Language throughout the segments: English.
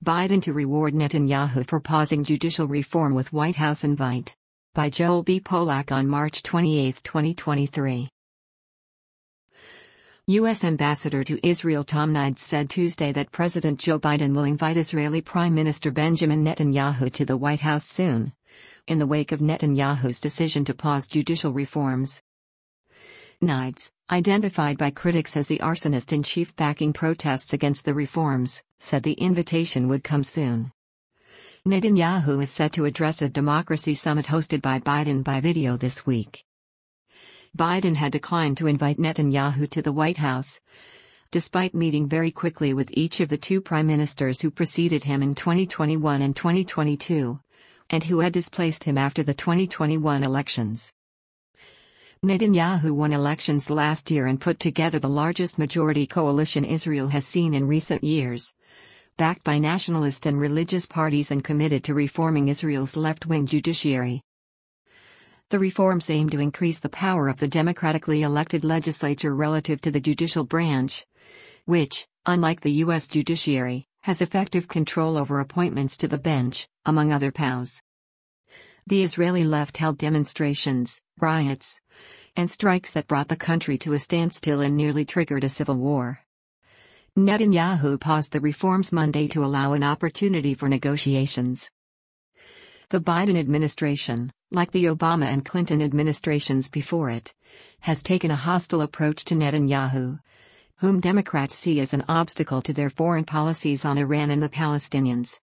Biden to reward Netanyahu for pausing judicial reform with White House invite. By Joel B. Polak on March 28, 2023. U.S. Ambassador to Israel Tom Nides said Tuesday that President Joe Biden will invite Israeli Prime Minister Benjamin Netanyahu to the White House soon, in the wake of Netanyahu's decision to pause judicial reforms. Nides, identified by critics as the arsonist-in-chief backing protests against the reforms, said the invitation would come soon. Netanyahu is set to address a democracy summit hosted by Biden by video this week. Biden had declined to invite Netanyahu to the White House, despite meeting very quickly with each of the two prime ministers who preceded him in 2021 and 2022, and who had displaced him after the 2021 elections. Netanyahu won elections last year and put together the largest majority coalition Israel has seen in recent years, backed by nationalist and religious parties and committed to reforming Israel's left-wing judiciary. The reforms aim to increase the power of the democratically elected legislature relative to the judicial branch, which, unlike the U.S. judiciary, has effective control over appointments to the bench, among other powers. The Israeli left held demonstrations, riots, and strikes that brought the country to a standstill and nearly triggered a civil war. Netanyahu paused the reforms Monday to allow an opportunity for negotiations. The Biden administration, like the Obama and Clinton administrations before it, has taken a hostile approach to Netanyahu, whom Democrats see as an obstacle to their foreign policies on Iran and the Palestinians.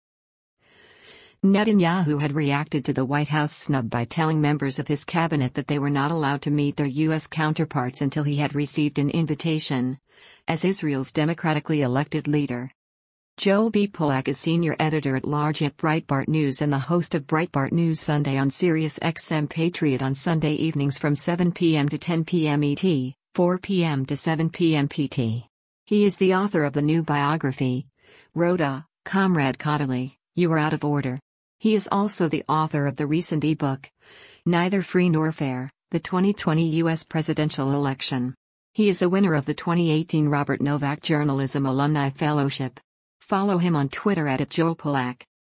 Netanyahu had reacted to the White House snub by telling members of his cabinet that they were not allowed to meet their U.S. counterparts until he had received an invitation, as Israel's democratically elected leader. Joel B. Polak is senior editor-at-large at Breitbart News and the host of Breitbart News Sunday on Sirius XM Patriot on Sunday evenings from 7 p.m. to 10 p.m. ET, 4 p.m. to 7 p.m. PT. He is the author of the new biography, Rhoda, Comrade Kodaly, You Are Out of Order. He is also the author of the recent e-book, Neither Free Nor Fair, the 2020 U.S. Presidential Election. He is a winner of the 2018 Robert Novak Journalism Alumni Fellowship. Follow him on Twitter @JoelPolak.